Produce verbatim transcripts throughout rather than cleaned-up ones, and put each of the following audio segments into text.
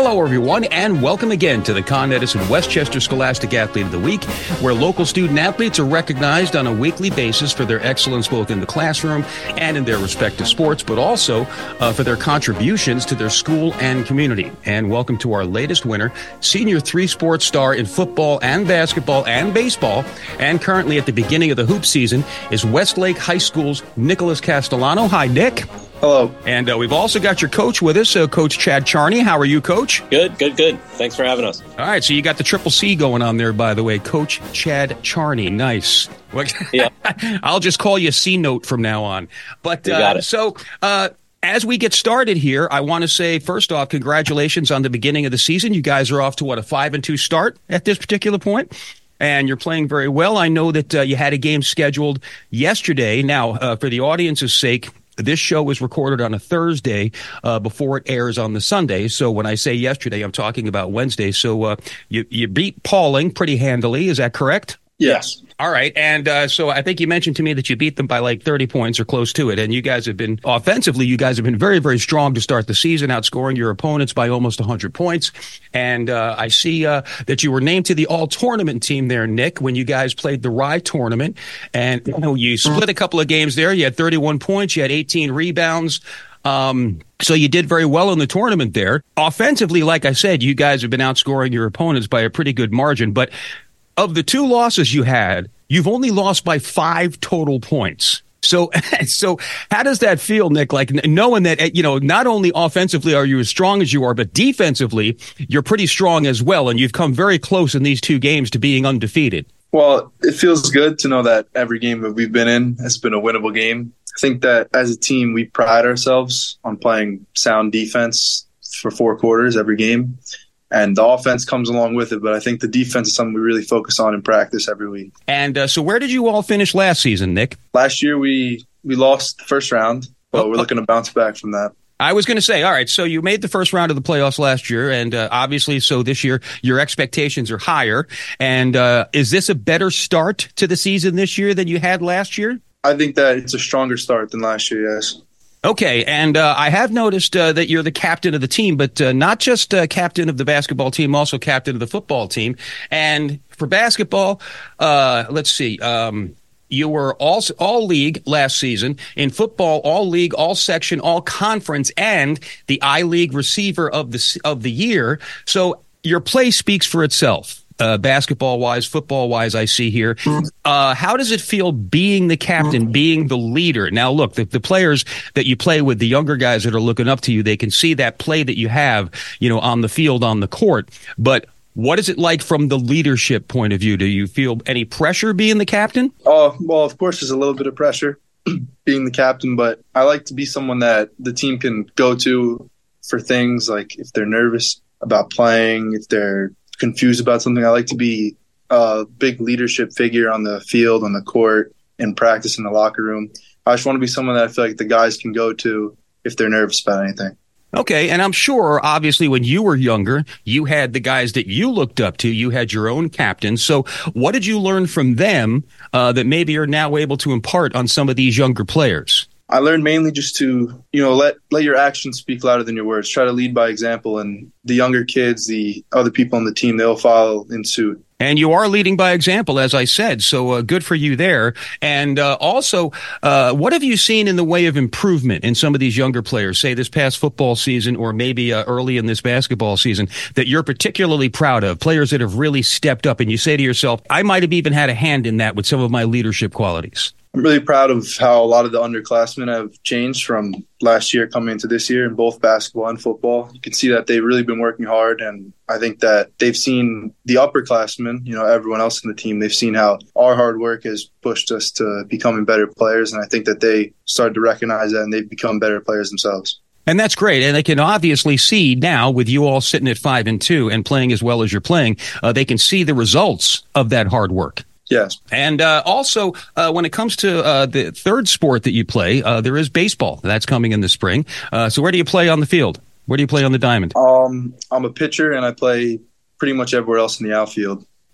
Hello, everyone, and welcome again to the Con Edison Westchester Scholastic Athlete of the Week, where local student athletes are recognized on a weekly basis for their excellence both in the classroom and in their respective sports, but also uh, for their contributions to their school and community. And welcome to our latest winner, senior three-sport star in football and basketball and baseball, and currently at the beginning of the hoop season is Westlake High School's Nicholas Castellano. Hi, Nick. Hello. And uh, we've also got your coach with us, uh, Coach Chad Charney. How are you, Coach? Good, good, good. Thanks for having us. All right, so you got the triple C going on there, by the way. Coach Chad Charney. Nice. Yeah. I'll just call you C-Note from now on. But You got uh, it. so uh, as we get started here, I want to say, first off, congratulations on the beginning of the season. You guys are off to, what, a five and two start at this particular point? And you're playing very well. I know that uh, you had a game scheduled yesterday. Now, uh, for the audience's sake, this show was recorded on a Thursday uh, before it airs on the Sunday. So when I say yesterday, I'm talking about Wednesday. So uh, you, you beat Pauling pretty handily. Is that correct? Yes. All right. And uh, so I think you mentioned to me that you beat them by like thirty points or close to it. And you guys have been offensively, you guys have been very, very strong to start the season, outscoring your opponents by almost one hundred points. And uh, I see uh, that you were named to the all-tournament team there, Nick, when you guys played the Rye tournament. And you know, you split a couple of games there. You had thirty-one points. You had eighteen rebounds. Um, so you did very well in the tournament there. Offensively, like I said, you guys have been outscoring your opponents by a pretty good margin. But of the two losses you had, you've only lost by five total points. So, so how does that feel, Nick? Like knowing that, you know, not only offensively are you as strong as you are, but defensively, you're pretty strong as well. And you've come very close in these two games to being undefeated. Well, it feels good to know that every game that we've been in has been a winnable game. I think that as a team, we pride ourselves on playing sound defense for four quarters every game. And the offense comes along with it, but I think the defense is something we really focus on in practice every week. And uh, so where did you all finish last season, Nick? Last year, we, we lost the first round, but Oh, we're oh. looking to bounce back from that. I was going to say, all right, so you made the first round of the playoffs last year, and uh, obviously, so this year, your expectations are higher. And uh, is this a better start to the season this year than you had last year? I think that it's a stronger start than last year, yes. Okay, and uh, I have noticed uh, that you're the captain of the team, but uh, not just uh, captain of the basketball team, also captain of the football team. And for basketball, uh, let's see, um, you were all all league last season. In football, all league, all section, all conference, and the I-League receiver of the of the year. So your play speaks for itself. Uh, basketball-wise, football-wise, I see here. Uh, how does it feel being the captain, being the leader? Now, look, the, the players that you play with, the younger guys that are looking up to you, they can see that play that you have, you know, on the field, on the court. But what is it like from the leadership point of view? Do you feel any pressure being the captain? Oh, well, of course, there's a little bit of pressure being the captain, but I like to be someone that the team can go to for things like if they're nervous about playing, if they're confused about something. I like to be a big leadership figure on the field, on the court, in practice, in the locker room. I just want to be someone that I feel like the guys can go to if they're nervous about anything. Okay, and I'm sure, obviously, when you were younger, you had the guys that you looked up to. You had your own captains. So what did you learn from them uh, that maybe you're now able to impart on some of these younger players? I learned mainly just to, you know, let let your actions speak louder than your words. Try to lead by example, and the younger kids, the other people on the team, they'll follow in suit. And you are leading by example, as I said, so uh, good for you there. And uh, also, uh, what have you seen in the way of improvement in some of these younger players, say this past football season or maybe uh, early in this basketball season, that you're particularly proud of, players that have really stepped up, and you say to yourself, I might have even had a hand in that with some of my leadership qualities? I'm really proud of how a lot of the underclassmen have changed from last year coming into this year in both basketball and football. You can see that they've really been working hard, and I think that they've seen the upperclassmen, you know, everyone else in the team, they've seen how our hard work has pushed us to becoming better players, and I think that they started to recognize that and they've become better players themselves. And that's great. And they can obviously see now, with you all sitting at five and two and playing as well as you're playing, uh, they can see the results of that hard work. Yes. And uh, also, uh, when it comes to uh, the third sport that you play, uh, there is baseball. That's coming in the spring. Uh, so where do you play on the field? Where do you play on the diamond? Um, I'm a pitcher, and I play pretty much everywhere else in the outfield.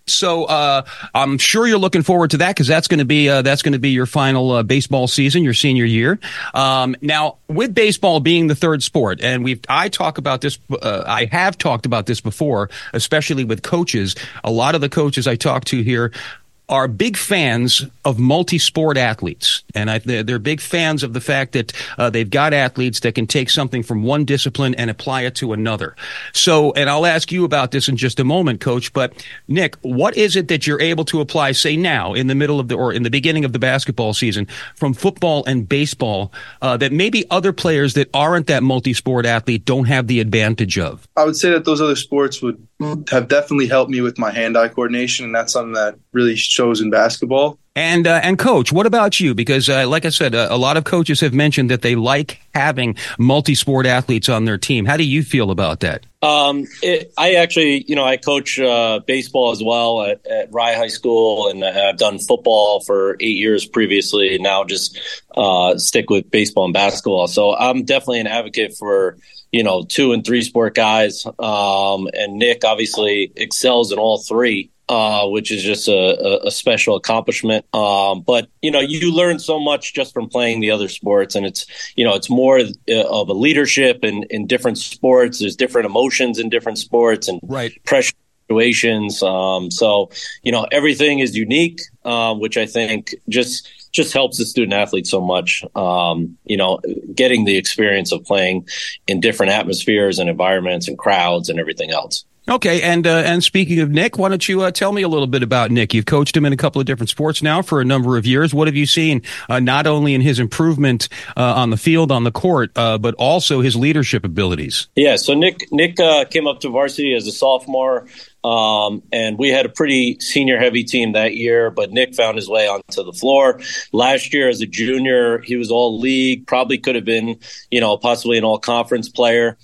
So uh, I'm sure you're looking forward to that because that's going to be uh, that's going to be your final uh, baseball season, your senior year. Um, now, with baseball being the third sport, and we've I talk about this, uh, I have talked about this before, especially with coaches. A lot of the coaches I talk to here are big fans of multi-sport athletes. And I, they're, they're big fans of the fact that uh, they've got athletes that can take something from one discipline and apply it to another. So, and I'll ask you about this in just a moment, Coach, but Nick, what is it that you're able to apply, say now, in the middle of the, or in the beginning of the basketball season, from football and baseball, uh, that maybe other players that aren't that multi-sport athlete don't have the advantage of? I would say that those other sports would have definitely helped me with my hand-eye coordination, and that's something that really shows in basketball. And uh, and Coach, what about you? Because uh, like I said, uh, a lot of coaches have mentioned that they like having multi-sport athletes on their team. How do you feel about that? Um, it, I actually, you know, I coach uh, baseball as well at, at Rye High School, and I've done football for eight years previously, and now just uh, stick with baseball and basketball. So I'm definitely an advocate for, you know, two and three sport guys. Um, and Nick obviously excels in all three. Uh, which is just a, a special accomplishment. Um, but, you know, you learn so much just from playing the other sports. And it's, you know, it's more of a leadership in, in different sports. There's different emotions in different sports and right. pressure situations. Um, so, you know, everything is unique, uh, which I think just just helps the student athlete so much, um, you know, getting the experience of playing in different atmospheres and environments and crowds and everything else. Okay, and uh, and speaking of Nick, why don't you uh, tell me a little bit about Nick? You've coached him in a couple of different sports now for a number of years. What have you seen, uh, not only in his improvement uh, on the field, on the court, uh, but also his leadership abilities? Yeah, so Nick Nick uh, came up to varsity as a sophomore, um, and we had a pretty senior-heavy team that year, but Nick found his way onto the floor. Last year as a junior, he was all-league, probably could have been, you know, possibly an all-conference player.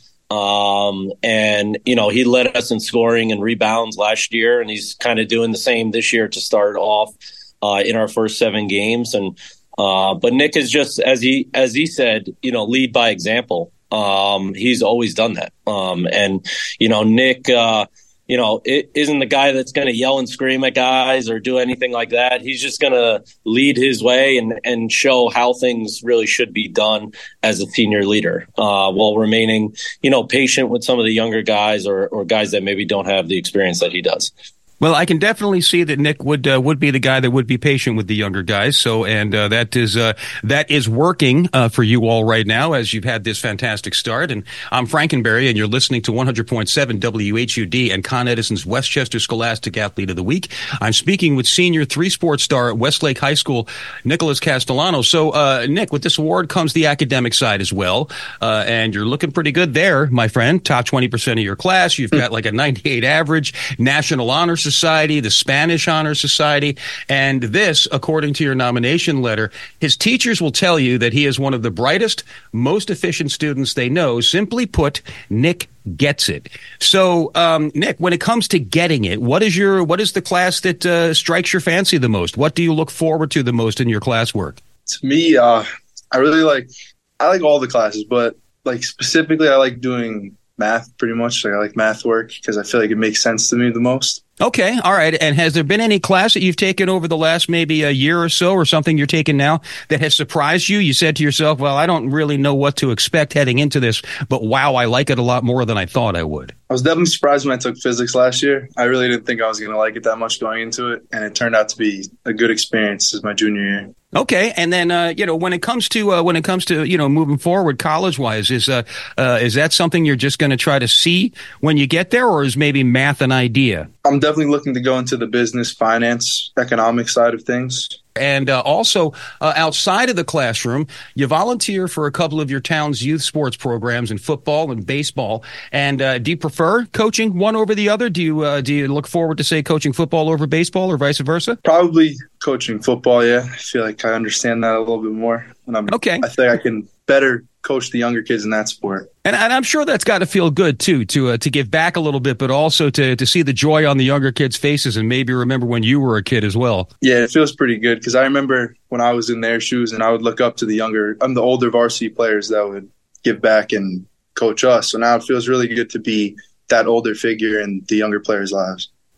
Um, and, you know, he led us in scoring and rebounds last year, and he's kind of doing the same this year to start off uh, in our first seven games. And uh, but Nick is just, as he as he said, you know, lead by example. Um, he's always done that. Um, and, you know, Nick, uh, you know, it isn't the guy that's going to yell and scream at guys or do anything like that. He's just going to lead his way and, and show how things really should be done as a senior leader, uh, while remaining, you know, patient with some of the younger guys or, or guys that maybe don't have the experience that he does. Well, I can definitely see that Nick would uh, would be the guy that would be patient with the younger guys. So, and uh, that is uh, that is working uh, for you all right now as you've had this fantastic start. And I'm Frankenberry, and you're listening to one hundred point seven W H U D and Con Edison's Westchester Scholastic Athlete of the Week. I'm speaking with senior three-sport star at Westlake High School, Nicholas Castellano. So, uh, Nick, with this award comes the academic side as well, uh, and you're looking pretty good there, my friend. Top twenty percent of your class. You've got like a ninety-eight average, National Honor Society, the Spanish Honor Society, and this, according to your nomination letter, his teachers will tell you that he is one of the brightest, most efficient students they know. Simply put, Nick gets it. So, um, Nick, when it comes to getting it, what is your what is the class that uh, strikes your fancy the most? What do you look forward to the most in your classwork? To me, uh, I really like I like all the classes, but like specifically, I like doing math pretty much. Like I like math work because I feel like it makes sense to me the most. Okay. All right. And has there been any class that you've taken over the last maybe a year or so, or something you're taking now that has surprised you? You said to yourself, well, I don't really know what to expect heading into this, but wow, I like it a lot more than I thought I would. I was definitely surprised when I took physics last year. I really didn't think I was going to like it that much going into it, and it turned out to be a good experience as my junior year. Okay, and then uh, you know, when it comes to uh, when it comes to you know moving forward college wise, is uh, uh is that something you're just going to try to see when you get there, or is maybe math an idea? I'm definitely looking to go into the business, finance, economic side of things. And uh, also, uh, outside of the classroom, you volunteer for a couple of your town's youth sports programs in football and baseball. And uh, do you prefer coaching one over the other? Do you uh, do you look forward to, say, coaching football over baseball or vice versa? Probably coaching football, yeah. I feel like I understand that a little bit more. And I'm, okay. I think I can better coach the younger kids in that sport. And, and I'm sure that's got to feel good, too, to uh, to give back a little bit, but also to, to see the joy on the younger kids' faces and maybe remember when you were a kid as well. Yeah, it feels pretty good because I remember when I was in their shoes and I would look up to the younger, I'm the older varsity players that would give back and coach us. So now it feels really good to be that older figure in the younger players' lives.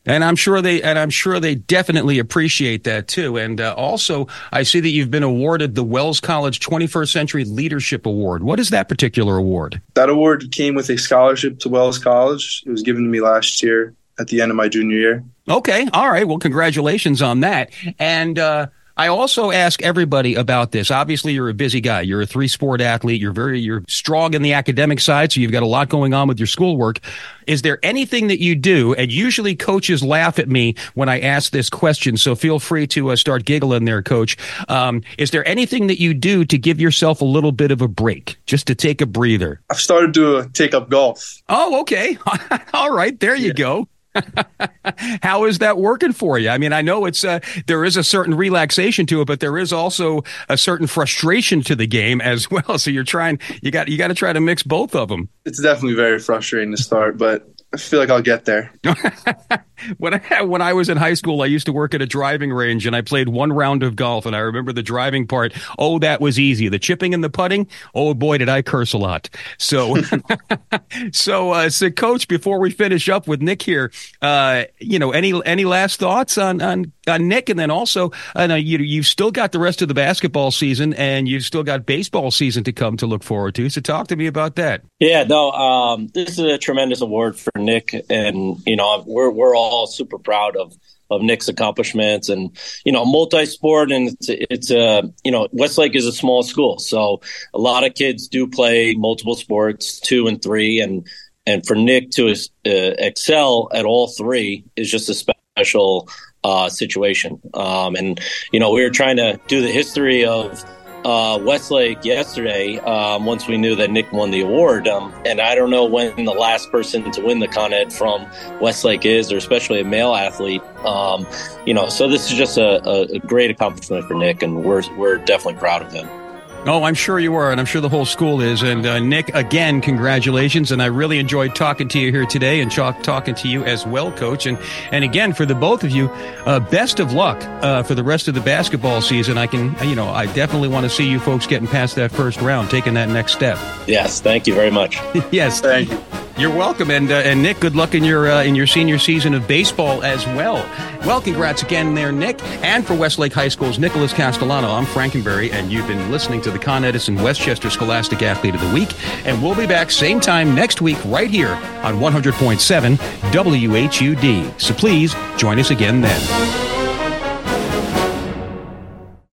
And I'm sure they, and I'm sure they definitely appreciate that too. And uh, also, I see that you've been awarded the Wells College twenty-first Century Leadership Award. What is that particular award? That award came with a scholarship to Wells College. It was given to me last year at the end of my junior year. Okay. All right. Well, congratulations on that. And, uh, I also ask everybody about this. Obviously, you're a busy guy. You're a three-sport athlete. You're very, you're strong in the academic side, so you've got a lot going on with your schoolwork. Is there anything that you do? And usually coaches laugh at me when I ask this question, so feel free to uh, start giggling there, Coach. Um, is there anything that you do to give yourself a little bit of a break, just to take a breather? I've started to uh, take up golf. Oh, okay. All right. There you yeah. go. How is that working for you? I mean, I know it's uh, there is a certain relaxation to it, but there is also a certain frustration to the game as well. So you're trying, you got, you got to try to mix both of them. It's definitely very frustrating to start, but I feel like I'll get there. when I when I was in high school, I used to work at a driving range, and I played one round of golf. And I remember the driving part. Oh, that was easy. The chipping and the putting. Oh boy, did I curse a lot. So, so, uh, so, Coach, before we finish up with Nick here, uh, you know, any any last thoughts on on, on Nick, and then also, uh, you you've still got the rest of the basketball season, and you've still got baseball season to come to look forward to. So, talk to me about that. Yeah, no, um, this is a tremendous award for Nick, and you know, we're we're all super proud of of Nick's accomplishments, and you know, multi-sport, and it's it's a uh, you know, Westlake is a small school, so a lot of kids do play multiple sports, two and three, and and for Nick to uh, excel at all three is just a special uh, situation. Um, and you know, we were trying to do the history of Uh, Westlake yesterday, um, once we knew that Nick won the award. Um, and I don't know when the last person to win the Con Ed from Westlake is, or especially a male athlete. Um, you know, so this is just a, a, a great accomplishment for Nick, and we're we're definitely proud of him. Oh, I'm sure you are, and I'm sure the whole school is. And uh, Nick, again, congratulations. And I really enjoyed talking to you here today, and talk, talking to you as well, Coach. And and again, for the both of you, uh, best of luck uh, for the rest of the basketball season. I can, you know, I definitely want to see you folks getting past that first round, taking that next step. Yes, thank you very much. Yes, thank you. You're welcome, and uh, and Nick, good luck in your uh, in your senior season of baseball as well. Well, congrats again there, Nick. And for Westlake High School's Nicholas Castellano, I'm Frankenberry, and you've been listening to the Con Edison Westchester Scholastic Athlete of the Week. And we'll be back same time next week right here on one hundred point seven W H U D. So please join us again then.